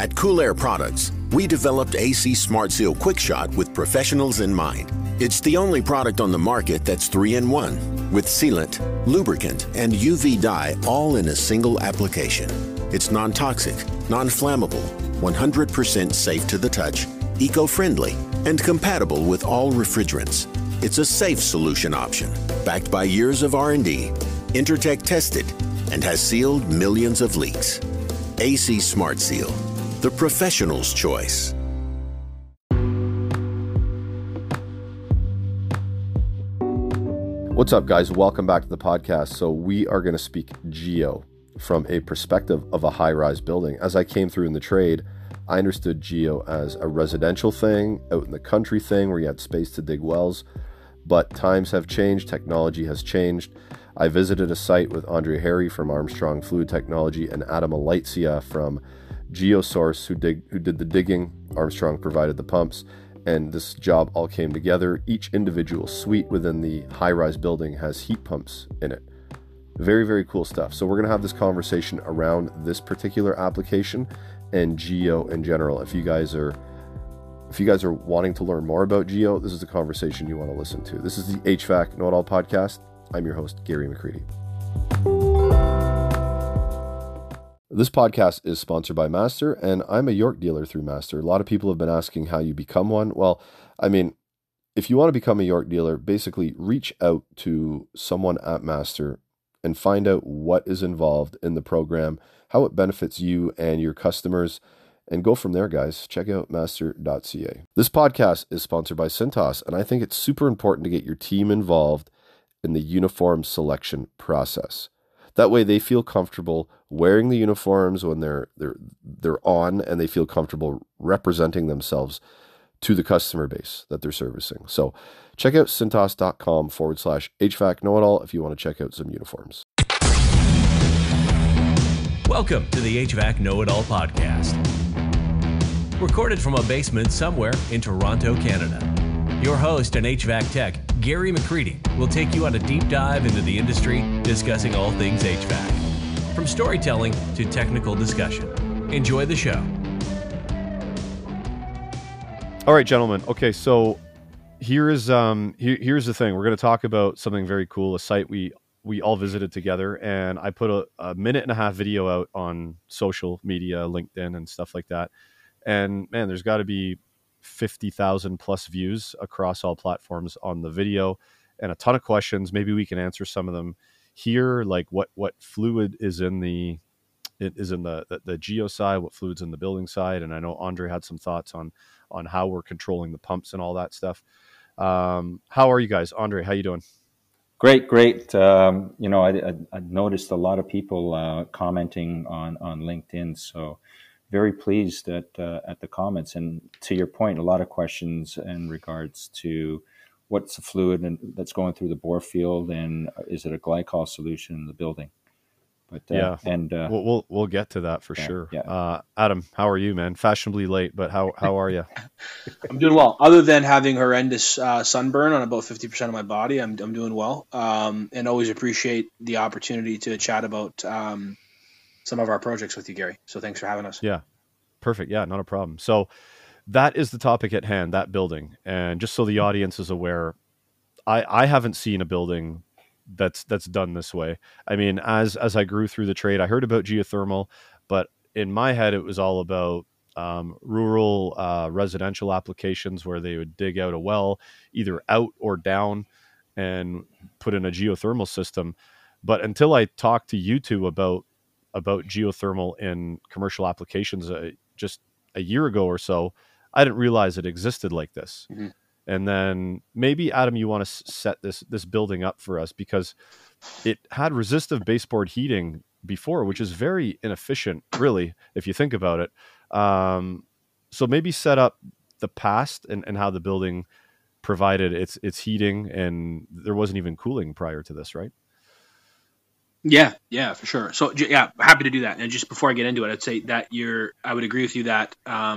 At Cool Air Products, we developed AC Smart Seal Quick Shot with professionals in mind. It's the only product on the market that's 3-in-1, with sealant, lubricant, and UV dye all in a single application. It's non-toxic, non-flammable, 100% safe to the touch, eco-friendly, and compatible with all refrigerants. It's a safe solution option, backed by years of R&D, Intertech tested, and has sealed millions of leaks. AC Smart Seal, the professional's choice. What's up, guys? Welcome back to the podcast. So we are going to speak geo from a perspective of a high-rise building. As I came through in the trade, I understood geo as a residential thing, out in the country thing where you had space to dig wells. But times have changed, technology has changed. I visited a site with Andre Harry from Armstrong Fluid Technology and Adam Alitzia from Geosource who did the digging. Armstrong provided the pumps, and this job all came together. Each individual suite within the high-rise building has heat pumps in it. Very, very cool stuff. So we're going to have this conversation around this particular application and geo in general. If you guys are wanting to learn more about geo, this is the conversation you want to listen to. This is the HVAC Know It All podcast. I'm your host, Gary McCready. This podcast is sponsored by Master, and I'm a York dealer through Master. A lot of people have been asking how you become one. Well, I mean, if you want to become a York dealer, basically reach out to someone at Master and find out what is involved in the program, how it benefits you and your customers, and go from there, guys. Check out master.ca. This podcast is sponsored by Cintas, and I think it's super important to get your team involved in the uniform selection process. That way they feel comfortable wearing the uniforms when they're on, and they feel comfortable representing themselves to the customer base that they're servicing. So check out cintas.com/HVAC Know-It-All if you want to check out some uniforms. Welcome to the HVAC Know-It-All podcast. Recorded from a basement somewhere in Toronto, Canada. Your host and HVAC tech, Gary McCready, will take you on a deep dive into the industry, discussing all things HVAC. From storytelling to technical discussion. Enjoy the show. All right, gentlemen. Okay, so here's the thing. We're going to talk about something very cool, a site we all visited together, and I put a minute and a half video out on social media, LinkedIn and stuff like that. And man, there's got to be 50,000 plus views across all platforms on the video, and a ton of questions. Maybe we can answer some of them here, like what fluid is in the geo side, what fluid's in the building side. And I know Andre had some thoughts on how we're controlling the pumps and all that stuff. How are you guys? Andre, how you doing? Great. I noticed a lot of people commenting on LinkedIn, so very pleased at the comments. And to your point, a lot of questions in regards to what's the fluid that's going through the bore field, and is it a glycol solution in the building? But we'll get to that for sure. Yeah. Adam, how are you, man? Fashionably late, but how are you? I'm doing well. Other than having horrendous sunburn on about 50% of my body, I'm doing well. And always appreciate the opportunity to chat about some of our projects with you, Gary. So thanks for having us. Yeah, perfect. Yeah, not a problem. So that is the topic at hand, that building. And just so the audience is aware, I haven't seen a building that's done this way. I mean, as I grew through the trade, I heard about geothermal, but in my head, it was all about rural residential applications where they would dig out a well, either out or down, and put in a geothermal system. But until I talked to you two about geothermal in commercial applications just a year ago or so, I didn't realize it existed like this. Mm-hmm. And then maybe, Adam, you want to set this building up for us, because it had resistive baseboard heating before, which is very inefficient, really, if you think about it. So maybe set up the past and how the building provided its heating, and there wasn't even cooling prior to this, right? Yeah, for sure. So yeah, happy to do that. And just before I get into it, I'd say that I would agree with you that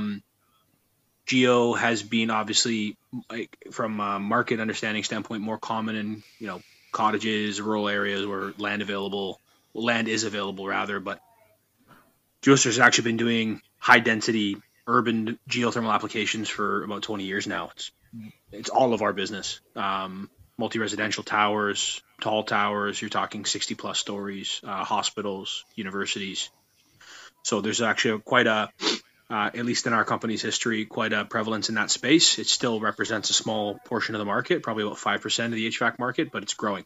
geo has been obviously, like, from a market understanding standpoint, more common in cottages, rural areas where land is available rather. But Geosource has actually been doing high density urban geothermal applications for about 20 years now. It's all of our business. Multi-residential towers, tall towers, you're talking 60 plus stories, hospitals, universities. So there's actually quite a, at least in our company's history, quite a prevalence in that space. It still represents a small portion of the market, probably about 5% of the HVAC market, but it's growing.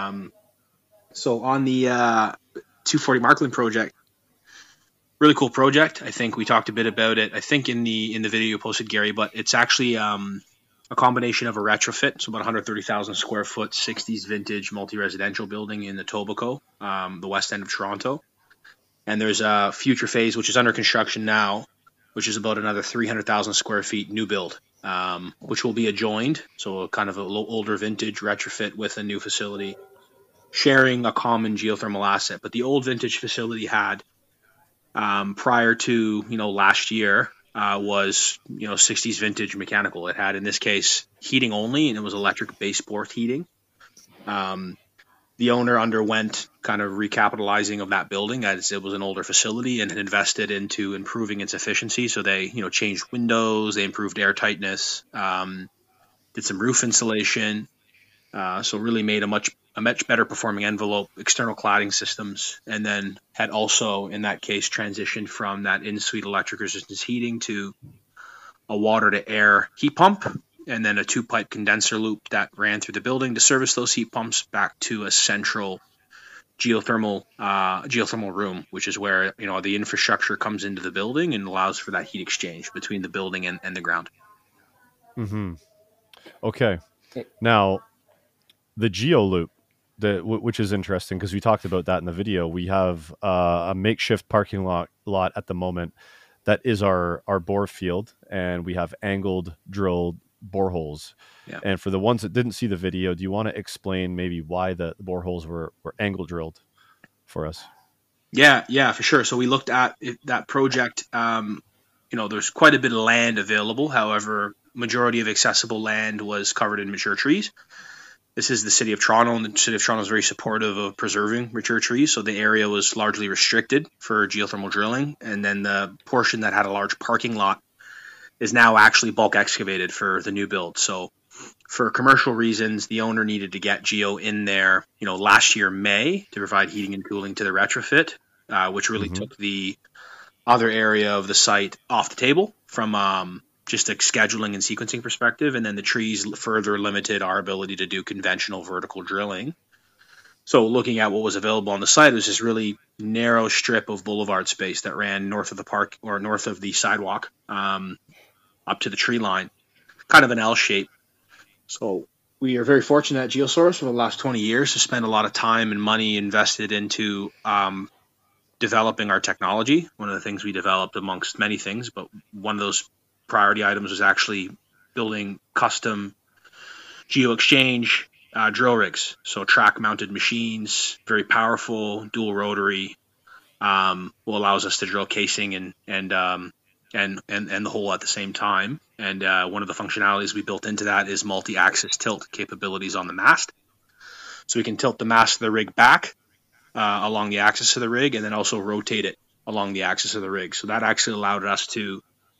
So on the 240 Markland project, really cool project. I think we talked a bit about it, I think in the video you posted, Gary, but it's actually a combination of a retrofit, so about 130,000 square foot, 60s vintage multi-residential building in the Etobicoke, the west end of Toronto. And there's a future phase, which is under construction now, which is about another 300,000 square feet new build, which will be adjoined, so a kind of a older vintage retrofit with a new facility, sharing a common geothermal asset. But the old vintage facility had, prior to last year, was 60s vintage mechanical. It had, in this case, heating only, and it was electric baseboard heating. The owner underwent kind of recapitalizing of that building, as it was an older facility, and had invested into improving its efficiency. So they changed windows, they improved air tightness, did some roof insulation, so really made a much better performing envelope, external cladding systems, and then had also, in that case, transitioned from that in-suite electric resistance heating to a water-to-air heat pump, and then a 2-pipe condenser loop that ran through the building to service those heat pumps back to a central geothermal room, which is where the infrastructure comes into the building and allows for that heat exchange between the building and the ground. Mm-hmm. Okay. Now, the GeoLoop, which is interesting because we talked about that in the video. We have a makeshift parking lot at the moment that is our bore field, and we have angled drilled boreholes. Yeah. And for the ones that didn't see the video, do you want to explain maybe why the boreholes were angle drilled for us? Yeah, for sure. So we looked at that project. There's quite a bit of land available. However, majority of accessible land was covered in mature trees. This is the city of Toronto, and the city of Toronto is very supportive of preserving mature trees. So the area was largely restricted for geothermal drilling. And then the portion that had a large parking lot is now actually bulk excavated for the new build. So for commercial reasons, the owner needed to get geo in there, last year, May, to provide heating and cooling to the retrofit, which really took the other area of the site off the table from just a scheduling and sequencing perspective. And then the trees further limited our ability to do conventional vertical drilling. So looking at what was available on the site, it was this really narrow strip of boulevard space that ran north of the park or north of the sidewalk, up to the tree line, kind of an L shape. So we are very fortunate at Geosource for the last 20 years to spend a lot of time and money invested into developing our technology. One of the things we developed, amongst many things, but one of those priority items was actually building custom geo exchange drill rigs. So track mounted machines, very powerful, dual rotary, will allows us to drill casing and the hole at the same time. And one of the functionalities we built into that is multi-axis tilt capabilities on the mast. So we can tilt the mast of the rig back along the axis of the rig, and then also rotate it along the axis of the rig. So that actually allowed us to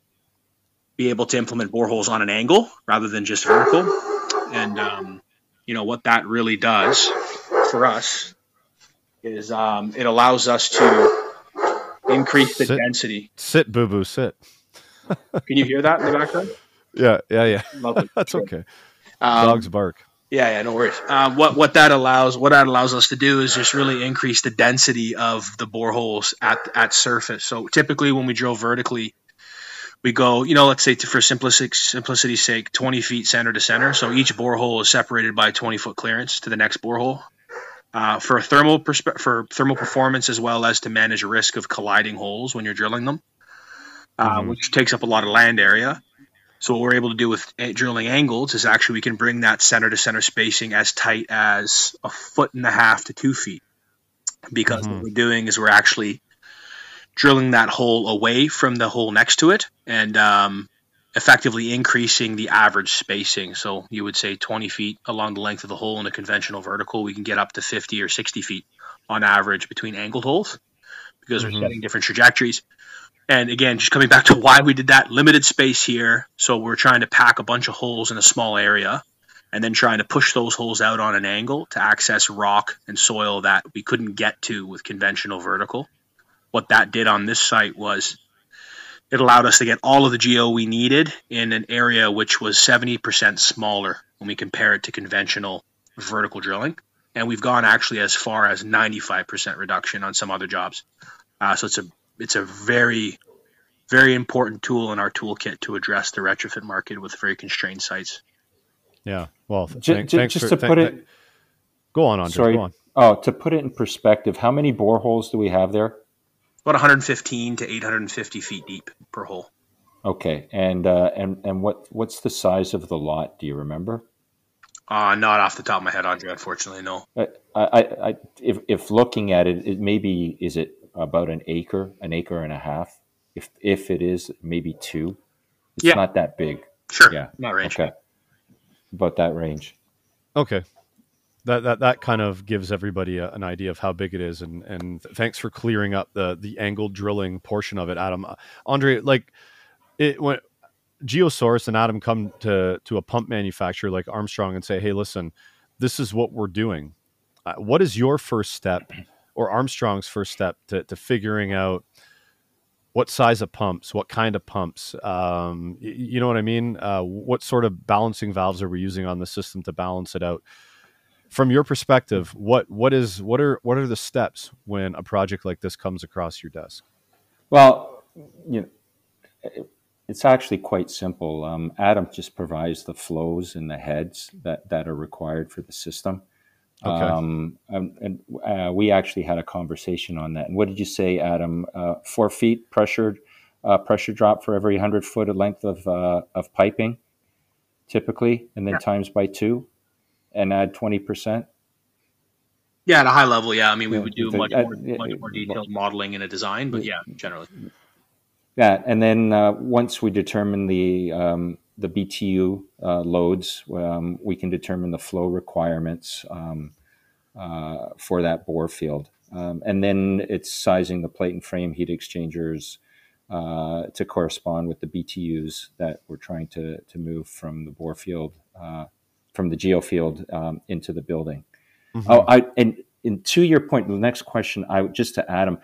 be able to implement boreholes on an angle rather than just vertical. And what that really does for us is it allows us to increase the density. Sit, boo-boo, sit. Can you hear that in the background? Yeah. Lovely. That's okay. Dogs bark. Yeah, no worries. What that allows us to do is just really increase the density of the boreholes at surface. So typically when we drill vertically, we go, let's say for simplicity's sake, 20 feet center to center. So each borehole is separated by a 20-foot clearance to the next borehole. For thermal performance, as well as to manage risk of colliding holes when you're drilling them, which takes up a lot of land area. So what we're able to do with drilling angles is actually we can bring that center to center spacing as tight as 1.5 to 2 feet, because what we're doing is we're actually drilling that hole away from the hole next to it and effectively increasing the average spacing. So you would say 20 feet along the length of the hole in a conventional vertical. We can get up to 50 or 60 feet on average between angled holes because we're setting different trajectories. And again, just coming back to why we did that, limited space here. So we're trying to pack a bunch of holes in a small area and then trying to push those holes out on an angle to access rock and soil that we couldn't get to with conventional vertical. What that did on this site was it allowed us to get all of the geo we needed in an area which was 70% smaller when we compare it to conventional vertical drilling. And we've gone actually as far as 95% reduction on some other jobs. So it's a very, very important tool in our toolkit to address the retrofit market with very constrained sites. Yeah. Well, Just to put it. Go on, Andre. Sorry. Go on. Oh, to put it in perspective, how many boreholes do we have there? About 115 to 850 feet deep per hole. Okay, and what's the size of the lot? Do you remember? Not off the top of my head, Andre. Unfortunately, no. If looking at it, is it about an acre and a half? If it is, maybe 2. It's not that big. Sure. Yeah. That range. Okay. About that range. Okay. That kind of gives everybody an idea of how big it is, and thanks for clearing up the angled drilling portion of it, Adam. Andre, like when Geosource and Adam come to a pump manufacturer like Armstrong and say, "Hey, listen, this is what we're doing." What is your first step, or Armstrong's first step, to figuring out what size of pumps, what kind of pumps? You know what I mean? What sort of balancing valves are we using on the system to balance it out? From your perspective, what are the steps when a project like this comes across your desk? Well, it's actually quite simple. Adam just provides the flows and the heads that are required for the system. Okay. We actually had a conversation on that. And what did you say, Adam? 4 feet pressure drop for every 100 foot of length of piping, typically, and then times by 2. And add 20%. Yeah, at a high level, yeah. I mean, we would do much more detailed modeling in a design, but yeah, generally. Yeah, and then once we determine the BTU loads, we can determine the flow requirements for that bore field, and then it's sizing the plate and frame heat exchangers to correspond with the BTUs that we're trying to move from the bore field. From the geofield into the building. Mm-hmm. And to your point, the next question, just to Adam,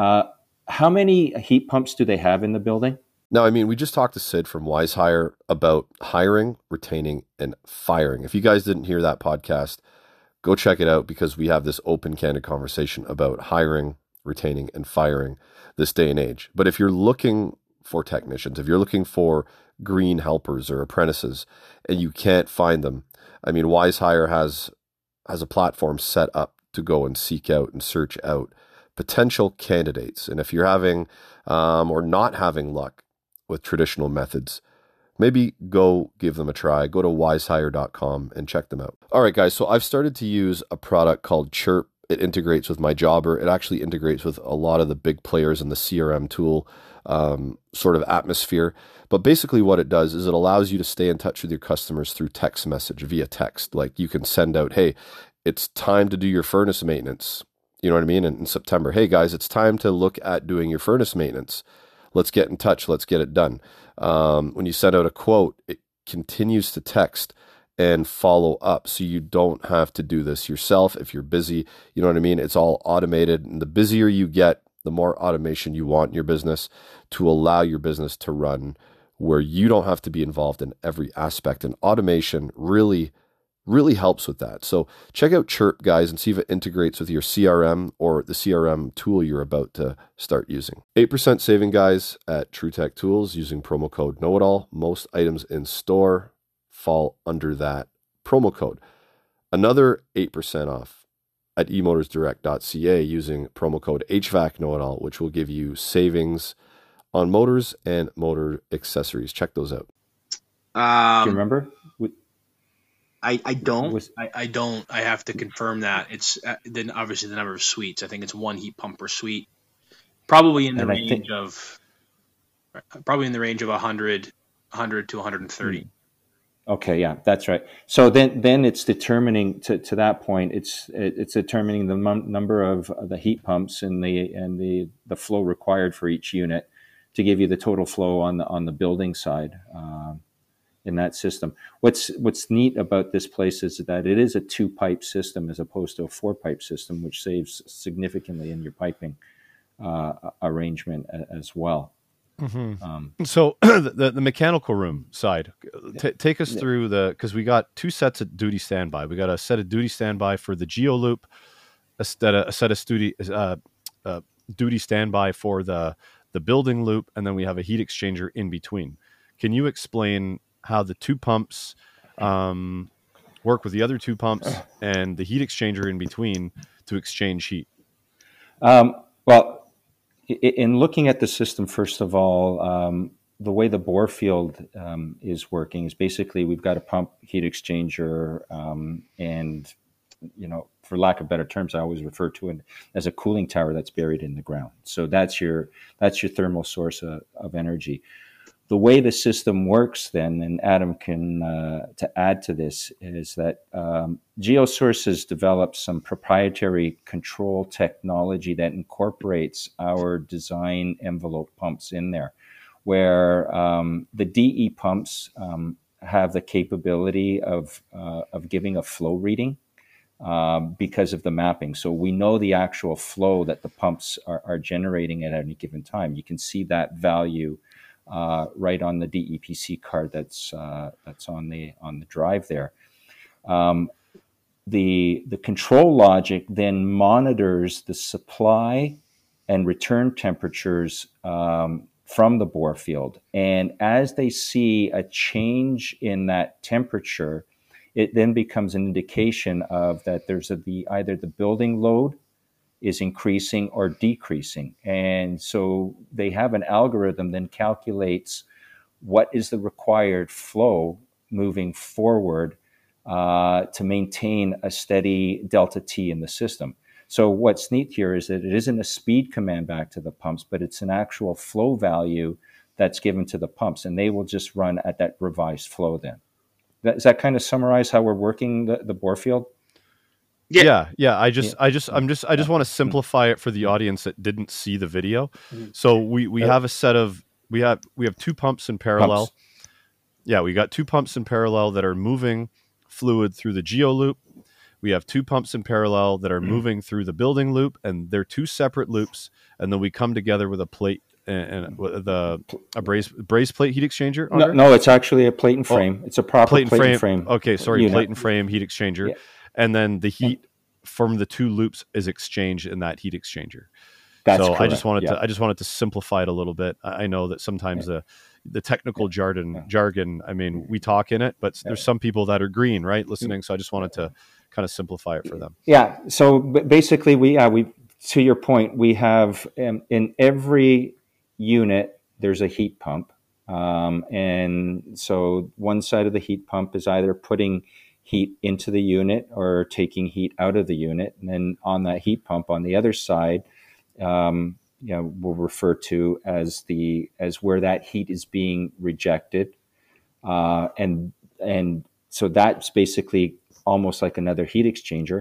how many heat pumps do they have in the building? No, I mean, we just talked to Sid from WiseHire about hiring, retaining, and firing. If you guys didn't hear that podcast, go check it out, because we have this open, candid conversation about hiring, retaining, and firing this day and age. But if you're looking for technicians, if you're looking for green helpers or apprentices and you can't find them, I mean, WiseHire has a platform set up to go and seek out and search out potential candidates. And if you're having or not having luck with traditional methods, maybe go give them a try. Go to wisehire.com and check them out. All right, guys. So I've started to use a product called Chirp. It integrates with my Jobber. It actually integrates with a lot of the big players in the CRM tool sort of atmosphere. But basically what it does is it allows you to stay in touch with your customers through text message, via text. Like you can send out, "Hey, it's time to do your furnace maintenance." You know what I mean? In September, "Hey guys, it's time to look at doing your furnace maintenance. Let's get in touch. Let's get it done." When you send out a quote, it continues to text and follow up, so you don't have to do this yourself if you're busy. You know what I mean? It's all automated, and the busier you get, the more automation you want in your business to allow your business to run where you don't have to be involved in every aspect. And automation really, really helps with that. So check out Chirp, guys, and see if it integrates with your CRM or the CRM tool you're about to start using. 8% saving, guys, at TrueTech Tools using promo code KNOWITALL. Most items in store fall under that promo code. Another 8% off at emotorsdirect.ca using promo code HVAC KNOWITALL, which will give you savings on motors and motor accessories. Check those out. Do you remember? I don't. I don't. I have to confirm that. It's then obviously the number of suites. I think it's 1 heat pump per suite. Probably in the range of 100 to 130. Okay, yeah, that's right. So then it's determining to that point. It's determining the number of the heat pumps and the flow required for each unit to give you the total flow on the building side in that system. What's neat about this place is that it is a 2-pipe system as opposed to a 4-pipe system, which saves significantly in your piping arrangement as well. So the mechanical room side, take us through because we got 2 sets of duty standby. We got a set of duty standby for the GeoLoop, a set of duty standby for the building loop, and then we have a heat exchanger in between. Can you explain how the 2 pumps work with the other 2 pumps and the heat exchanger in between to exchange heat? Well, in looking at the system, first of all, the way the bore field is working is basically we've got a pump, heat exchanger, and for lack of better terms, I always refer to it as a cooling tower that's buried in the ground. So that's your thermal source of energy. The way the system works then, and Adam can to add to this, is that Geosource has developed some proprietary control technology that incorporates our design envelope pumps in there, where the DE pumps have the capability of giving a flow reading because of the mapping. So we know the actual flow that the pumps are generating at any given time. You can see that value right on the DEPC card that's on the drive there. The control logic then monitors the supply and return temperatures from the bore field, and as they see a change in that temperature, it then becomes an indication of that there's either the building load is increasing or decreasing. And so they have an algorithm then calculates what is the required flow moving forward to maintain a steady delta T in the system. So what's neat here is that it isn't a speed command back to the pumps, but it's an actual flow value that's given to the pumps, and they will just run at that revised flow then. Does that kind of summarize how we're working the bore field? Yeah. I just want to simplify it for the audience that didn't see the video. So we have a set of we have 2 pumps in parallel. Pumps. Yeah, we got 2 pumps in parallel that are moving fluid through the GeoLoop. We have 2 pumps in parallel that are moving through the building loop, and they're 2 separate loops. And then we come together with a plate and a braze plate heat exchanger. No, it's actually a plate and frame. It's a proper plate and frame. Okay, sorry, unit. Plate and frame heat exchanger, and then the heat from the 2 loops is exchanged in that heat exchanger. That's so correct. I just wanted to simplify it a little bit. I know that sometimes the technical jargon. I mean, we talk in it, but there's some people that are green, right, listening. So I just wanted to kind of simplify it for them. Yeah. So basically, we to your point, we have in every unit there's a heat pump, and so one side of the heat pump is either putting heat into the unit or taking heat out of the unit, and then on that heat pump on the other side, we'll refer to as where that heat is being rejected, and so that's basically almost like another heat exchanger,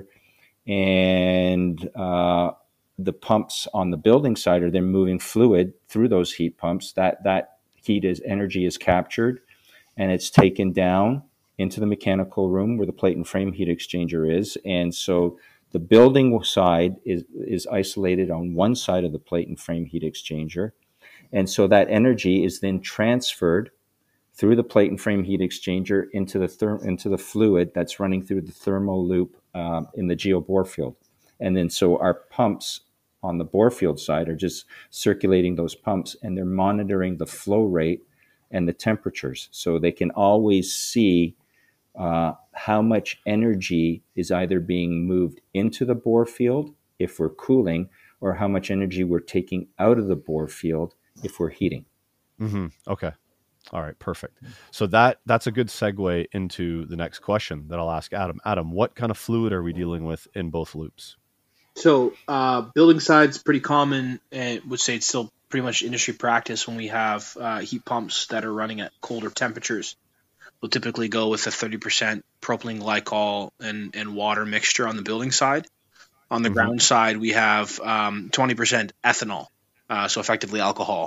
and the pumps on the building side are then moving fluid through those heat pumps. That energy is captured, and it's taken down into the mechanical room where the plate and frame heat exchanger is. And so the building side is isolated on one side of the plate and frame heat exchanger. And so that energy is then transferred through the plate and frame heat exchanger into the fluid that's running through the thermal loop in the GeoBore field. And then so our pumps on the bore field side are just circulating those pumps, and they're monitoring the flow rate and the temperatures. So they can always see how much energy is either being moved into the bore field if we're cooling, or how much energy we're taking out of the bore field if we're heating. Mm-hmm. Okay. All right. Perfect. So that's a good segue into the next question that I'll ask Adam. Adam, what kind of fluid are we dealing with in both loops? So building side's pretty common, and would say it's still pretty much industry practice when we have heat pumps that are running at colder temperatures. We'll typically go with a 30% propylene glycol and water mixture on the building side. On the ground side, we have 20% ethanol, so effectively alcohol.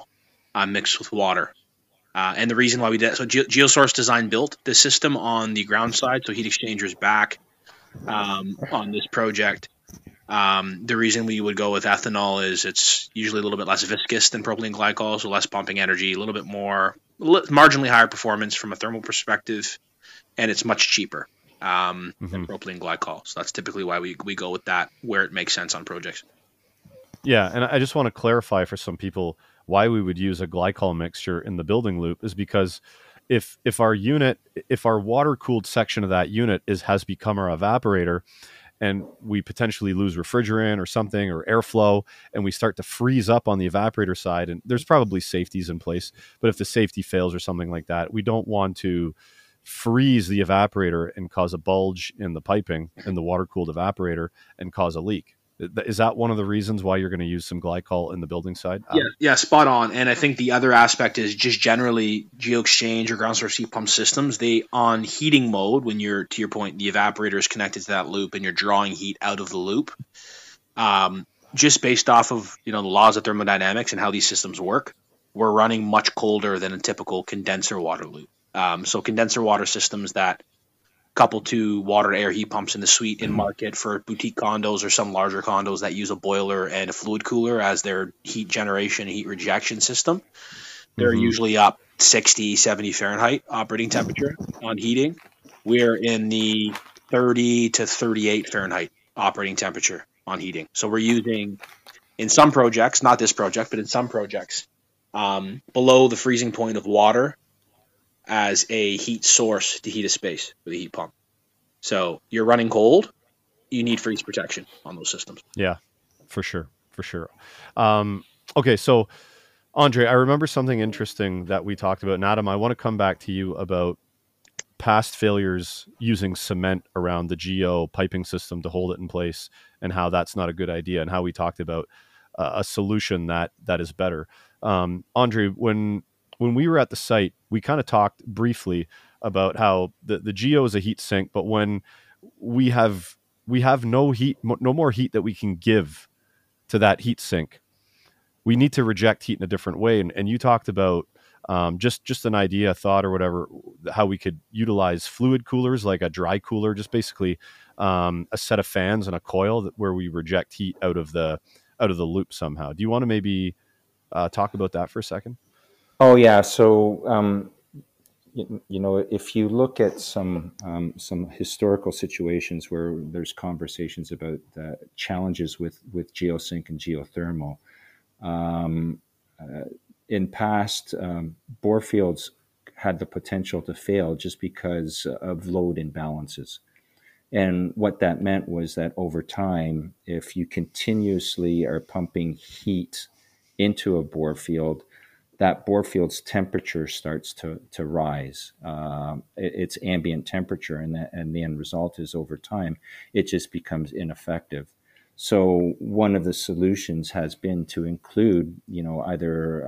mixed with water. And the reason why we did so, Geosource Design built this system on the ground side, so heat exchangers back on this project. The reason we would go with ethanol is it's usually a little bit less viscous than propylene glycol, so less pumping energy, a little bit more, marginally higher performance from a thermal perspective, and it's much cheaper than propylene glycol. So that's typically why we go with that where it makes sense on projects. Yeah, and I just want to clarify for some people why we would use a glycol mixture in the building loop is because if our water cooled section of that unit has become our evaporator, and we potentially lose refrigerant or something or airflow, and we start to freeze up on the evaporator side, and there's probably safeties in place, but if the safety fails or something like that, we don't want to freeze the evaporator and cause a bulge in the piping in the water cooled evaporator and cause a leak. Is that one of the reasons why you're going to use some glycol in the building side? Yeah, spot on. And I think the other aspect is just generally GeoExchange or ground source heat pump systems, they on heating mode, when you're, to your point, the evaporator is connected to that loop and you're drawing heat out of the loop, just based off of the laws of thermodynamics and how these systems work, we're running much colder than a typical condenser water loop. So condenser water systems that coupled to water air heat pumps in the suite in market for boutique condos or some larger condos that use a boiler and a fluid cooler as their heat generation, heat rejection system. They're usually up 60, 70 Fahrenheit operating temperature on heating. We're in the 30 to 38 Fahrenheit operating temperature on heating. So we're using, in some projects, not this project, but in some projects, below the freezing point of water as a heat source to heat a space with a heat pump. So you're running cold, you need freeze protection on those systems. Yeah, for sure. Okay, so Andre, I remember something interesting that we talked about. And Adam, I want to come back to you about past failures using cement around the geo piping system to hold it in place and how that's not a good idea, and how we talked about a solution that is better. Andre, when we were at the site, we kind of talked briefly about how the geo is a heat sink, but when we have no heat, no more heat that we can give to that heat sink, we need to reject heat in a different way. And you talked about just an idea, thought, or whatever, how we could utilize fluid coolers, like a dry cooler, just basically a set of fans and a coil where we reject heat out of the loop somehow. Do you want to maybe talk about that for a second? Oh yeah. So if you look at some historical situations where there's conversations about challenges with geosync and geothermal, in past bore fields had the potential to fail just because of load imbalances. And what that meant was that over time, if you continuously are pumping heat into a bore field, that bore field's temperature starts to rise. It's ambient temperature, and the end result is over time, it just becomes ineffective. So one of the solutions has been to include, either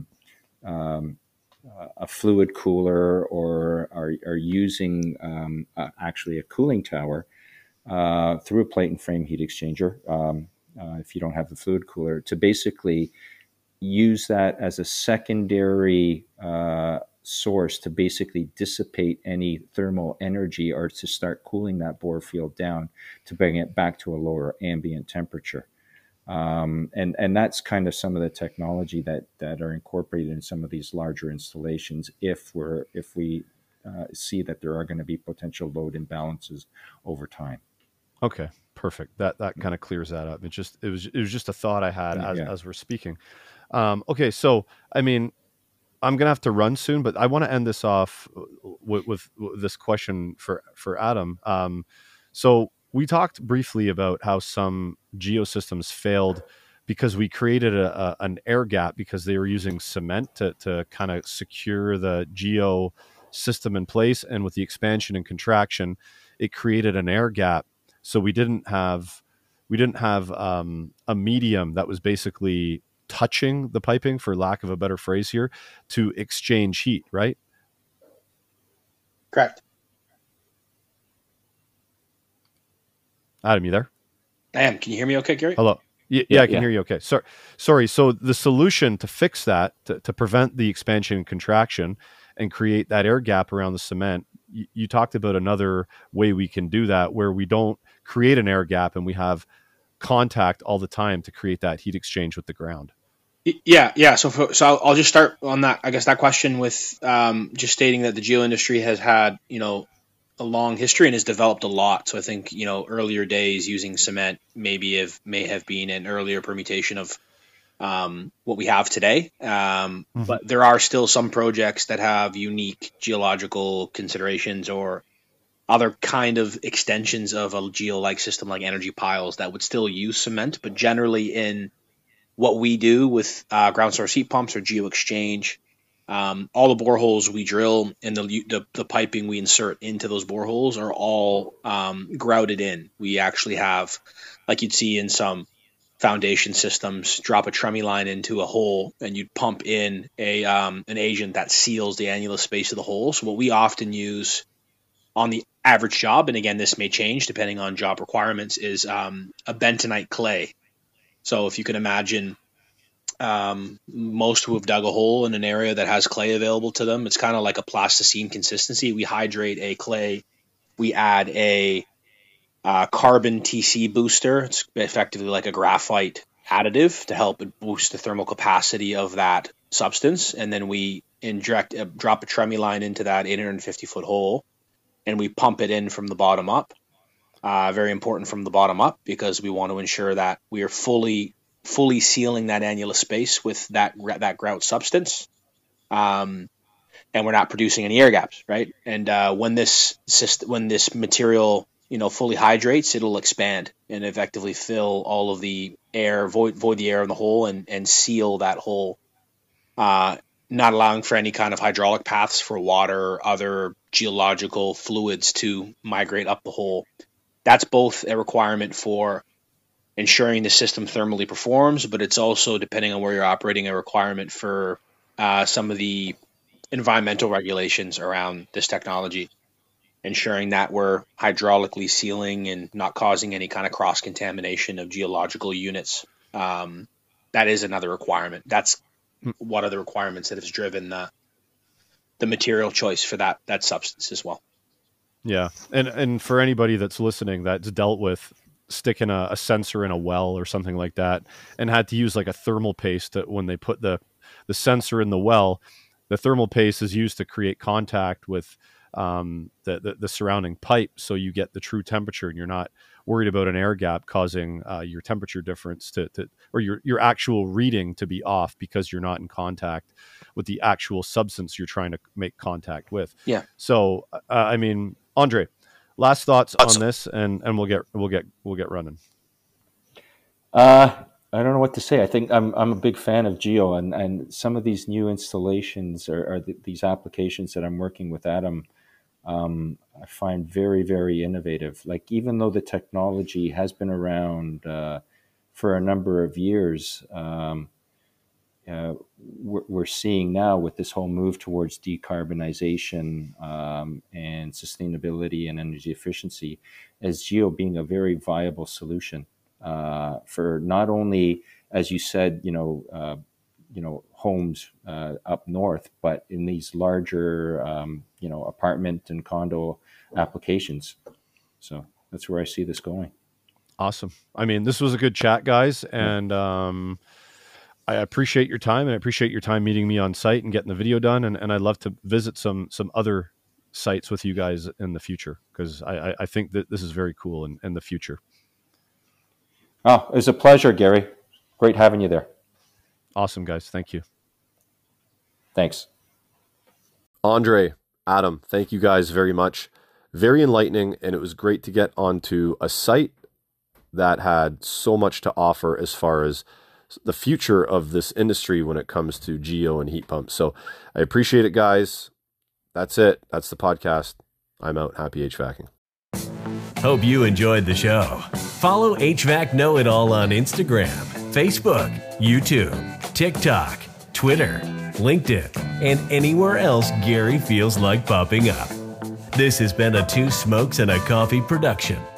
a fluid cooler or are using actually a cooling tower through a plate and frame heat exchanger, if you don't have the fluid cooler, to basically use that as a secondary source to basically dissipate any thermal energy, or to start cooling that bore field down to bring it back to a lower ambient temperature. And that's kind of some of the technology that are incorporated in some of these larger installations if we see that there are going to be potential load imbalances over time. Okay, perfect. That kind of clears that up. It was just a thought I had as we're speaking. Okay, so I mean, I'm gonna have to run soon, but I want to end this off with this question for Adam. So we talked briefly about how some geosystems failed because we created an air gap because they were using cement to kind of secure the geo system in place, and with the expansion and contraction, it created an air gap. So we didn't have a medium that was basically touching the piping, for lack of a better phrase here, to exchange heat, right? Correct. Adam, you there? I am. Can you hear me okay, Gary? Hello. Yeah, I can hear you. Okay. Sorry. So the solution to fix that, to prevent the expansion and contraction and create that air gap around the cement, you talked about another way we can do that, where we don't create an air gap and we have contact all the time to create that heat exchange with the ground. Yeah. So I'll just start on that. I guess that question with just stating that the geo industry has had, a long history and has developed a lot. So I think, earlier days using cement may have been an earlier permutation of what we have today. But there are still some projects that have unique geological considerations or other kind of extensions of a geo-like system like energy piles that would still use cement. But generally in what we do with ground source heat pumps or geo exchange, all the boreholes we drill and the piping we insert into those boreholes are all grouted in. We actually have, like you'd see in some foundation systems, drop a tremie line into a hole and you'd pump in an agent that seals the annulus space of the hole. So what we often use on the average job, and again this may change depending on job requirements, is a bentonite clay. So if you can imagine, most who have dug a hole in an area that has clay available to them, it's kind of like a plasticine consistency. We hydrate a clay, we add a carbon TC booster. It's effectively like a graphite additive to help boost the thermal capacity of that substance, and then we drop a tremie line into that 850-foot hole, and we pump it in from the bottom up. Very important from the bottom up, because we want to ensure that we are fully sealing that annulus space with that grout substance, and we're not producing any air gaps, right? And when this material fully hydrates, it'll expand and effectively fill all of the air, void the air in the hole, and seal that hole, not allowing for any kind of hydraulic paths for water or other geological fluids to migrate up the hole. That's both a requirement for ensuring the system thermally performs, but it's also, depending on where you're operating, a requirement for some of the environmental regulations around this technology, ensuring that we're hydraulically sealing and not causing any kind of cross-contamination of geological units. That is another requirement. That's one of the requirements that has driven the material choice for that substance as well. Yeah. And for anybody that's listening that's dealt with sticking a sensor in a well or something like that and had to use like a thermal paste when they put the sensor in the well, the thermal paste is used to create contact with the surrounding pipe, so you get the true temperature and you're not worried about an air gap causing your temperature difference or your actual reading to be off because you're not in contact with the actual substance you're trying to make contact with. Yeah. So I mean, Andre, last thoughts on this, and we'll get running. I don't know what to say. I think I'm a big fan of geo, and some of these new installations are these applications that I'm working with Adam. I find very, very innovative. Like, even though the technology has been around for a number of years, we're seeing now with this whole move towards decarbonization and sustainability and energy efficiency as geo being a very viable solution for not only, as you said, homes up north, but in these larger, apartment and condo applications. So that's where I see this going. Awesome. I mean, this was a good chat, guys, and I appreciate your time, and I appreciate your time meeting me on site and getting the video done. And I'd love to visit some other sites with you guys in the future, because I think that this is very cool in the future. Oh, it was a pleasure, Gary. Great having you there. Awesome, guys. Thank you. Thanks. Andre, Adam, thank you guys very much. Very enlightening, and it was great to get onto a site that had so much to offer as far as the future of this industry when it comes to geo and heat pumps. So I appreciate it, guys. That's it. That's the podcast. I'm out. Happy HVACing. Hope you enjoyed the show. Follow HVAC Know-It-All on Instagram, Facebook, YouTube, TikTok, Twitter, LinkedIn, and anywhere else Gary feels like popping up. This has been a Two Smokes and a Coffee production.